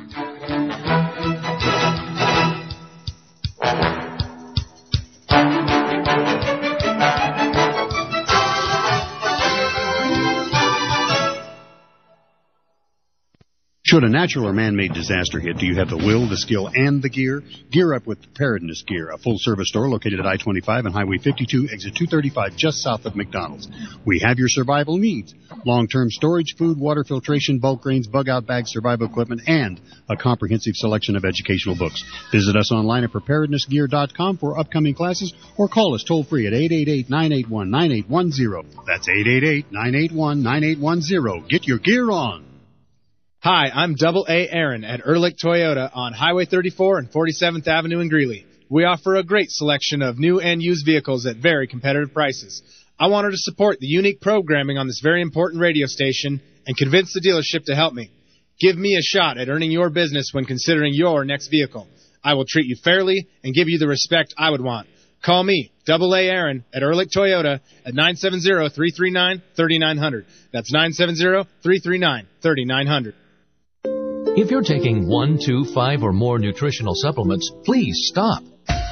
Should a natural or man-made disaster hit, do you have the will, the skill, and the gear? Gear up with Preparedness Gear, a full-service store located at I twenty-five and Highway fifty-two, exit two thirty-five, just south of McDonald's. We have your survival needs. Long-term storage, food, water filtration, bulk grains, bug-out bags, survival equipment, and a comprehensive selection of educational books. Visit us online at preparedness gear dot com for upcoming classes or call us toll-free at eight eight eight, nine eight one, nine eight one zero. That's eight eight eight, nine eight one, nine eight one zero. Get your gear on. Hi, I'm Double A Aaron at Ehrlich Toyota on Highway thirty-four and forty-seventh Avenue in Greeley. We offer a great selection of new and used vehicles at very competitive prices. I wanted to support the unique programming on this very important radio station and convince the dealership to help me. Give me a shot at earning your business when considering your next vehicle. I will treat you fairly and give you the respect I would want. Call me, Double A Aaron, at Ehrlich Toyota at nine seven zero, three three nine, three nine zero zero. That's nine seven zero, three three nine, three nine zero zero. If you're taking one, two, five, or more nutritional supplements, please stop.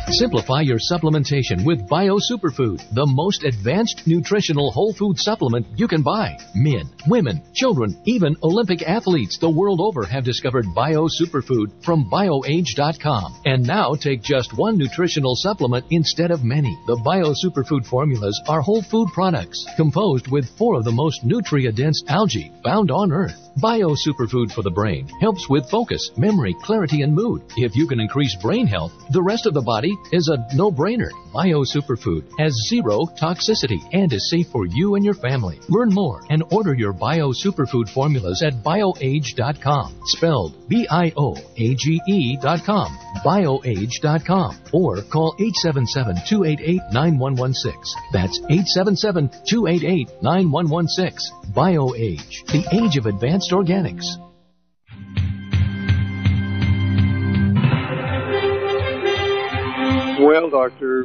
Simplify your supplementation with Bio Superfood, the most advanced nutritional whole food supplement you can buy. Men, women, children, even Olympic athletes the world over have discovered Bio Superfood from bio age dot com. And now take just one nutritional supplement instead of many. The Bio Superfood formulas are whole food products composed with four of the most nutrient-dense algae found on Earth. Bio Superfood for the brain helps with focus, memory, clarity, and mood. If you can increase brain health, the rest of the body is a no-brainer. Bio Superfood has zero toxicity and is safe for you and your family. Learn more and order your Bio Superfood formulas at bio age dot com. Spelled B I O A G E dot com. bio age dot com. Or call eight seven seven, two eight eight, nine one one six. That's eight seven seven, two eight eight, nine one one six. BioAge, the age of advanced organics. Well, Doctor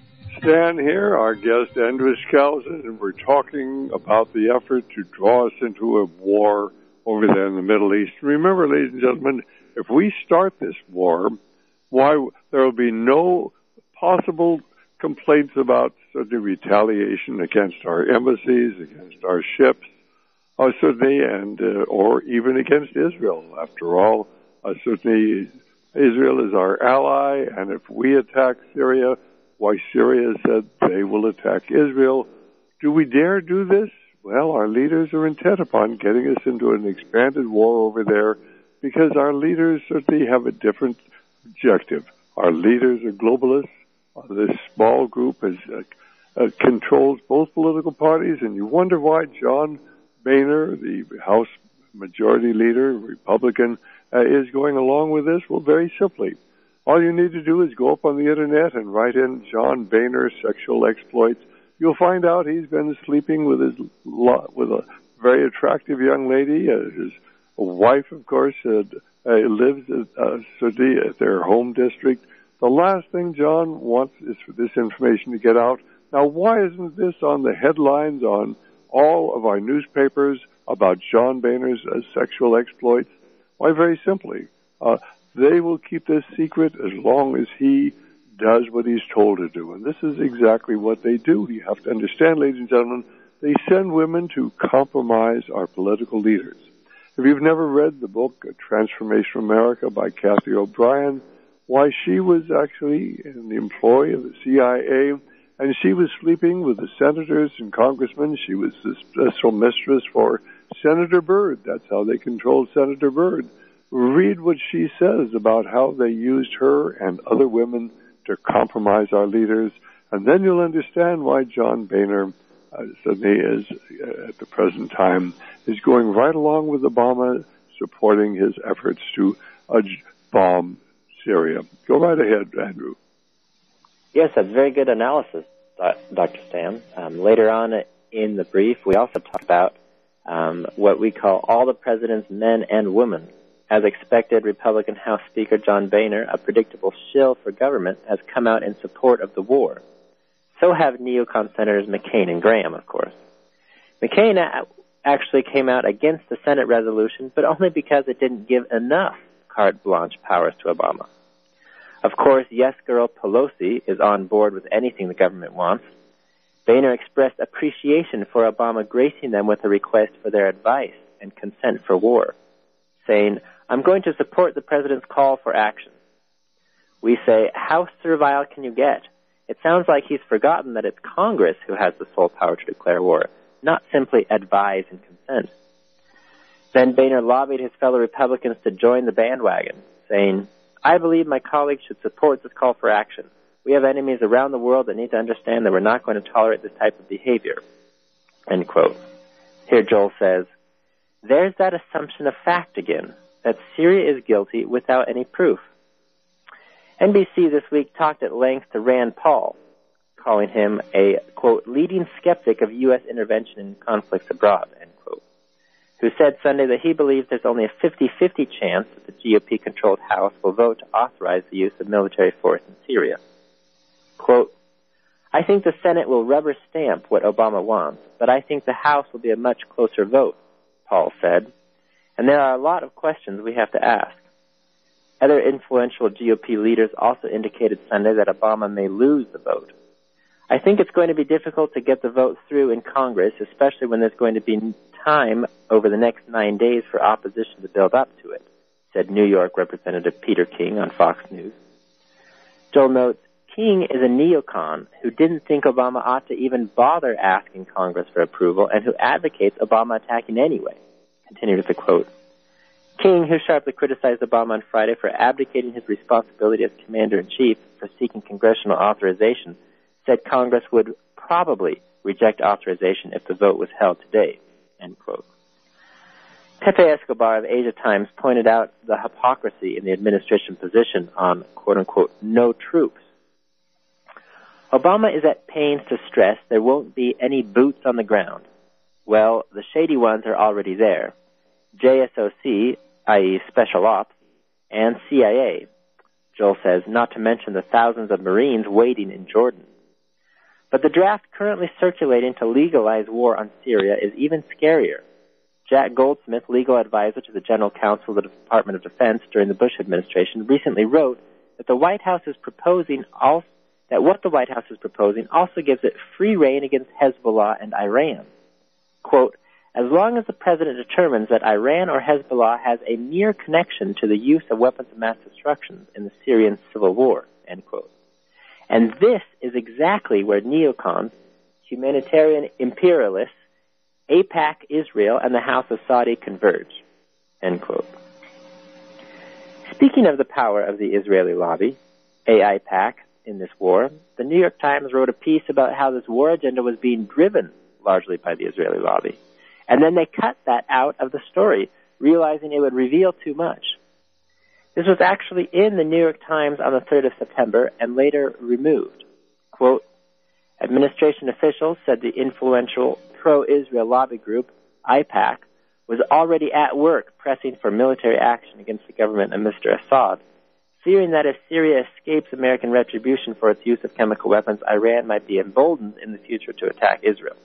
Stan here, our guest Andrew Skousen, and we're talking about the effort to draw us into a war over there in the Middle East. Remember, ladies and gentlemen, if we start this war, why there will be no possible complaints about certainly retaliation against our embassies, against our ships, uh, certainly, and uh, or even against Israel. After all, uh, certainly Israel is our ally, and if we attack Syria, why Syria said they will attack Israel. Do we dare do this? Well, our leaders are intent upon getting us into an expanded war over there because our leaders certainly have a different objective. Our leaders are globalists. Uh, this small group is, uh, uh, controls both political parties, and you wonder why John Boehner, the House Majority Leader, Republican, uh, is going along with this. Well, very simply, all you need to do is go up on the Internet and write in John Boehner sexual exploits. You'll find out he's been sleeping with his with a very attractive young lady. Uh, his wife, of course, uh, uh, lives at, uh, at their home district. The last thing John wants is for this information to get out. Now, why isn't this on the headlines on all of our newspapers about John Boehner's uh, sexual exploits? Why, very simply, uh, they will keep this secret as long as he does what he's told to do. And this is exactly what they do. You have to understand, ladies and gentlemen, they send women to compromise our political leaders. If you've never read the book Transformation America by Kathy O'Brien, why, she was actually in the employ of the C I A, and she was sleeping with the senators and congressmen. She was the special mistress for Senator Byrd. That's how they controlled Senator Byrd. Read what she says about how they used her and other women to compromise our leaders, and then you'll understand why John Boehner uh, suddenly is, uh, at the present time, is going right along with Obama, supporting his efforts to uh, bomb Syria. Go right ahead, Andrew. Yes, that's very good analysis, Doctor Stan. Um, later on in the brief, we also talk about um, what we call all the president's men and women. As expected, Republican House Speaker John Boehner, a predictable shill for government, has come out in support of the war. So have neocon Senators McCain and Graham, of course. McCain actually came out against the Senate resolution, but only because it didn't give enough carte blanche powers to Obama. Of course, yes girl Pelosi is on board with anything the government wants. Boehner expressed appreciation for Obama gracing them with a request for their advice and consent for war, saying, "I'm going to support the president's call for action." We say, how servile can you get? It sounds like he's forgotten that it's Congress who has the sole power to declare war, not simply advise and consent. Then Boehner lobbied his fellow Republicans to join the bandwagon, saying, "I believe my colleagues should support this call for action. We have enemies around the world that need to understand that we're not going to tolerate this type of behavior." End quote. Here Joel says, "There's that assumption of fact again, that Syria is guilty without any proof." N B C this week talked at length to Rand Paul, calling him a, quote, leading skeptic of U S intervention in conflicts abroad, end quote, who said Sunday that he believes there's only a fifty-fifty chance that the G O P-controlled House will vote to authorize the use of military force in Syria. Quote, "I think the Senate will rubber stamp what Obama wants, but I think the House will be a much closer vote," Paul said. "And there are a lot of questions we have to ask. Other influential G O P leaders also indicated Sunday that Obama may lose the vote. I think it's going to be difficult to get the vote through in Congress, especially when there's going to be time over the next nine days for opposition to build up to it, said New York Representative Peter King on Fox News. Joel notes, King is a neocon who didn't think Obama ought to even bother asking Congress for approval and who advocates Obama attacking anyway. Continued with the quote. King, who sharply criticized Obama on Friday for abdicating his responsibility as commander-in-chief for seeking congressional authorization, said Congress would probably reject authorization if the vote was held today, end quote. Pepe Escobar of Asia Times pointed out the hypocrisy in the administration position on, quote-unquote, no troops. Obama is at pains to stress there won't be any boots on the ground. Well, the shady ones are already there. J S O C, that is. Special Ops, and C I A, Joel says, not to mention the thousands of Marines waiting in Jordan. But the draft currently circulating to legalize war on Syria is even scarier. Jack Goldsmith, legal advisor to the General Counsel of the Department of Defense during the Bush administration, recently wrote that the White House is proposing also, that what the White House is proposing also gives it free rein against Hezbollah and Iran. Quote, as long as the president determines that Iran or Hezbollah has a near connection to the use of weapons of mass destruction in the Syrian civil war, end quote. And this is exactly where neocons, humanitarian imperialists, AIPAC Israel, and the House of Saudi converge, end quote. Speaking of the power of the Israeli lobby, AIPAC, in this war, the New York Times wrote a piece about how this war agenda was being driven largely by the Israeli lobby. And then they cut that out of the story, realizing it would reveal too much. This was actually in the New York Times on the third of September and later removed. Quote, administration officials said the influential pro-Israel lobby group, AIPAC, was already at work pressing for military action against the government of Mister Assad, fearing that if Syria escapes American retribution for its use of chemical weapons, Iran might be emboldened in the future to attack Israel.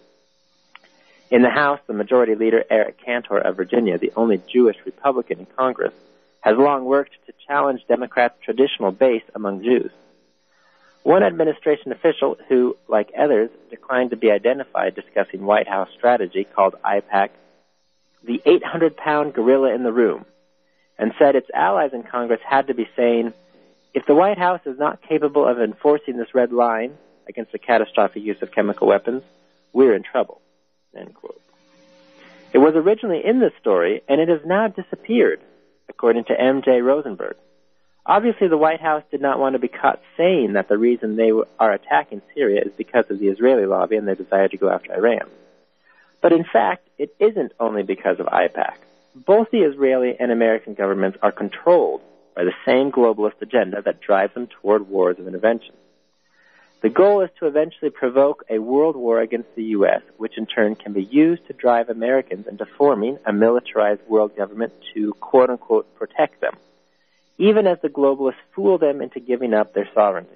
In the House, the majority leader, Eric Cantor of Virginia, the only Jewish Republican in Congress, has long worked to challenge Democrats' traditional base among Jews. One administration official who, like others, declined to be identified discussing White House strategy called AIPAC the eight hundred pound gorilla in the room, and said its allies in Congress had to be saying, if the White House is not capable of enforcing this red line against the catastrophic use of chemical weapons, we're in trouble, end quote. It was originally in this story, and it has now disappeared, according to M J Rosenberg. Obviously, the White House did not want to be caught saying that the reason they are attacking Syria is because of the Israeli lobby and their desire to go after Iran. But in fact, it isn't only because of AIPAC. Both the Israeli and American governments are controlled by the same globalist agenda that drives them toward wars of intervention. The goal is to eventually provoke a world war against the U S, which in turn can be used to drive Americans into forming a militarized world government to, quote-unquote, protect them, even as the globalists fool them into giving up their sovereignty.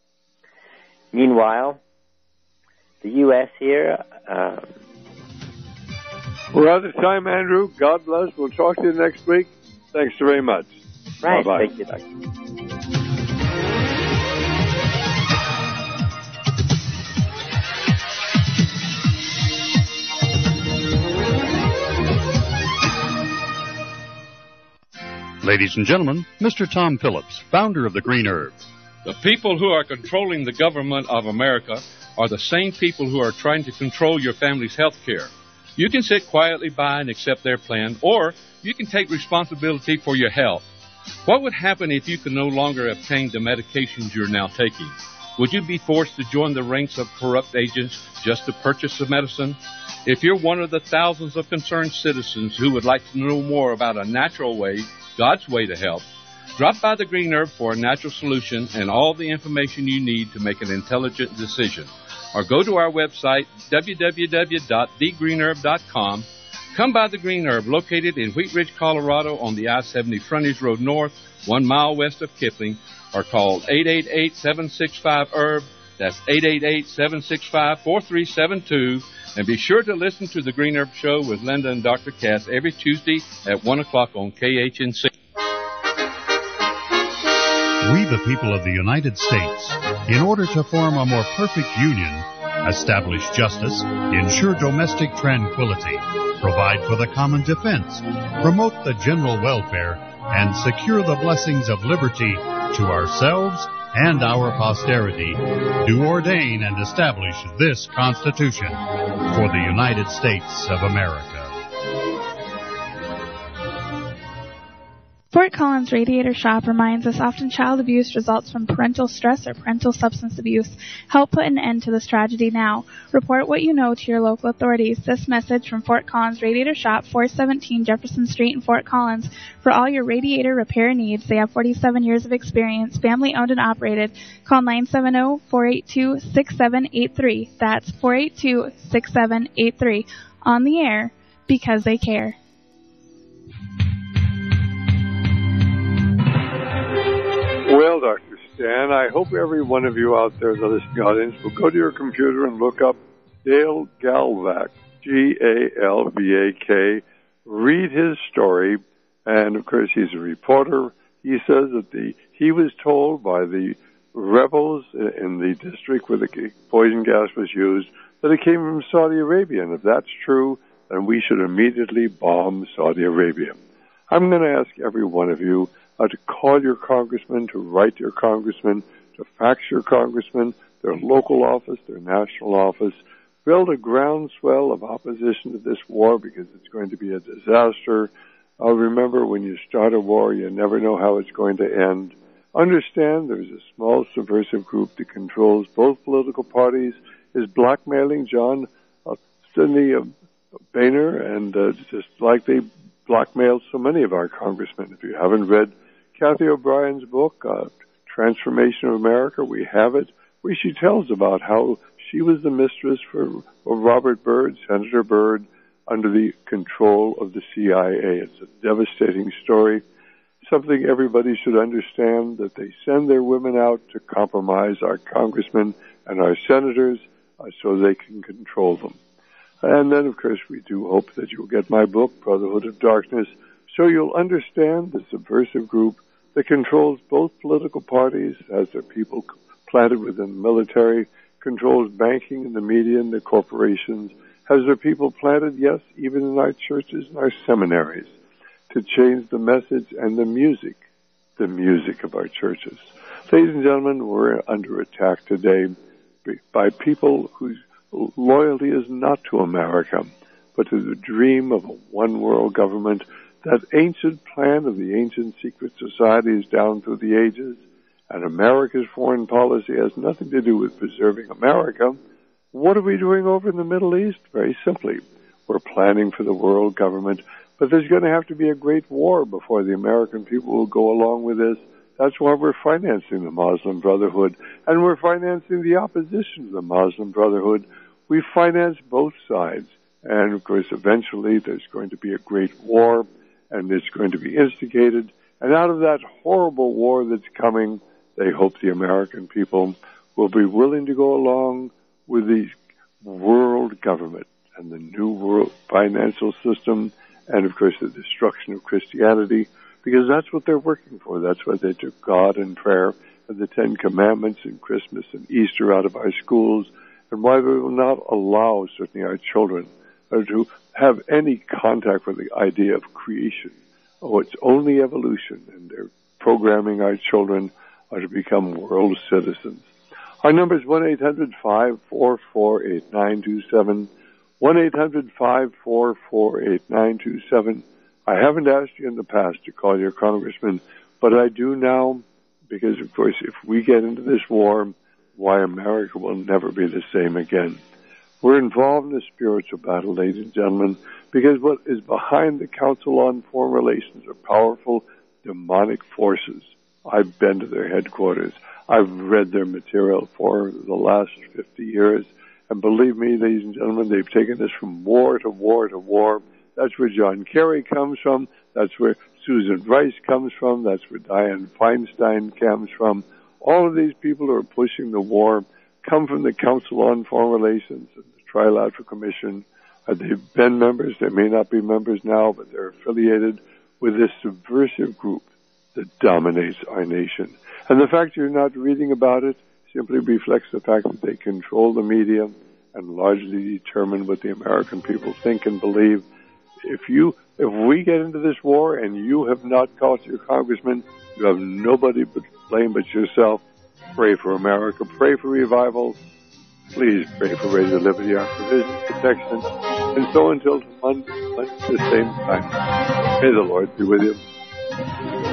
Meanwhile, the U S here... Uh, We're out of time, Andrew. God bless. We'll talk to you next week. Thanks very much. Right. Bye-bye. Thank you, Doctor. Ladies and gentlemen, Mister Tom Phillips, founder of the Green Herb. The people who are controlling the government of America are the same people who are trying to control your family's health care. You can sit quietly by and accept their plan, or you can take responsibility for your health. What would happen if you could no longer obtain the medications you're now taking? Would you be forced to join the ranks of corrupt agents just to purchase the medicine? If you're one of the thousands of concerned citizens who would like to know more about a natural way, God's way to help, drop by the Green Herb for a natural solution and all the information you need to make an intelligent decision. Or go to our website, w w w dot the green herb dot com. Come by the Green Herb, located in Wheat Ridge, Colorado, on the I seventy Frontage Road North, one mile west of Kipling, or call eight eight eight, seven six five, herb. That's eight eight eight, seven six five, four three seven two. And be sure to listen to the Green Herb Show with Linda and Doctor Cass every Tuesday at one o'clock on K H N C. We, the people of the United States, in order to form a more perfect union, establish justice, ensure domestic tranquility, provide for the common defense, promote the general welfare, and secure the blessings of liberty to ourselves and our posterity, do ordain and establish this Constitution for the United States of America. Fort Collins Radiator Shop reminds us often child abuse results from parental stress or parental substance abuse. Help put an end to this tragedy now. Report what you know to your local authorities. This message from Fort Collins Radiator Shop, four seventeen Jefferson Street in Fort Collins. For all your radiator repair needs, they have forty-seven years of experience, family owned and operated. Call nine seven zero, four eight two, six seven eight three. That's four eight two, six seven eight three. On the air, because they care. Well, Doctor Stan, I hope every one of you out there in the listening audience will go to your computer and look up Dale Galvak, G A L V A K, read his story, and of course he's a reporter. He says that the he was told by the rebels in the district where the poison gas was used that it came from Saudi Arabia, and if that's true, then we should immediately bomb Saudi Arabia. I'm going to ask every one of you Uh, to call your congressman, to write your congressman, to fax your congressman, their local office, their national office. Build a groundswell of opposition to this war because it's going to be a disaster. Uh, remember, when you start a war, you never know how it's going to end. Understand there's a small subversive group that controls both political parties, is blackmailing John uh, Sidney uh, Boehner, and uh, just like they blackmailed so many of our congressmen. If you haven't read Kathy O'Brien's book, uh, Transformation of America, we have it, where she tells about how she was the mistress for, for Robert Byrd, Senator Byrd, under the control of the C I A. It's a devastating story, something everybody should understand, that they send their women out to compromise our congressmen and our senators uh, so they can control them. And then, of course, we do hope that you'll get my book, Brotherhood of Darkness, so you'll understand the subversive group that controls both political parties, has their people planted within the military, controls banking and the media and the corporations, has their people planted, yes, even in our churches and our seminaries, to change the message and the music, the music of our churches. Ladies and gentlemen, we're under attack today by people whose loyalty is not to America, but to the dream of a one-world government, that ancient plan of the ancient secret societies down through the ages. And America's foreign policy has nothing to do with preserving America. What are we doing over in the Middle East? Very simply, we're planning for the world government, but there's going to have to be a great war before the American people will go along with this. That's why we're financing the Muslim Brotherhood, and we're financing the opposition to the Muslim Brotherhood. We finance both sides, and of course, eventually there's going to be a great war, and it's going to be instigated. And out of that horrible war that's coming, they hope the American people will be willing to go along with the world government and the new world financial system, and of course the destruction of Christianity, because that's what they're working for. That's why they took God and prayer and the Ten Commandments and Christmas and Easter out of our schools, and why they will not allow certainly our children uh, to have any contact with the idea of creation. Oh, it's only evolution, and they're programming our children uh, to become world citizens. Our number is one eight hundred, five four four, eight nine two seven, one eight hundred, five four four, eight nine two seven. I haven't asked you in the past to call your congressman, but I do now, because, of course, if we get into this war, why America will never be the same again. We're involved in a spiritual battle, ladies and gentlemen, because what is behind the Council on Foreign Relations are powerful demonic forces. I've been to their headquarters. I've read their material for the last fifty years. And believe me, ladies and gentlemen, they've taken us from war to war to war. That's where John Kerry comes from. That's where Susan Rice comes from. That's where Dianne Feinstein comes from. All of these people who are pushing the war come from the Council on Foreign Relations and the Trilateral Commission. Uh, they've been members. They may not be members now, but they're affiliated with this subversive group that dominates our nation. And the fact you're not reading about it simply reflects the fact that they control the media and largely determine what the American people think and believe. If you, if we get into this war and you have not caught your congressman, you have nobody but blame but yourself. Pray for America. Pray for revival. Please pray for Radio Liberty, our provision, protection. And so until Monday, Monday, the same time, may the Lord be with you.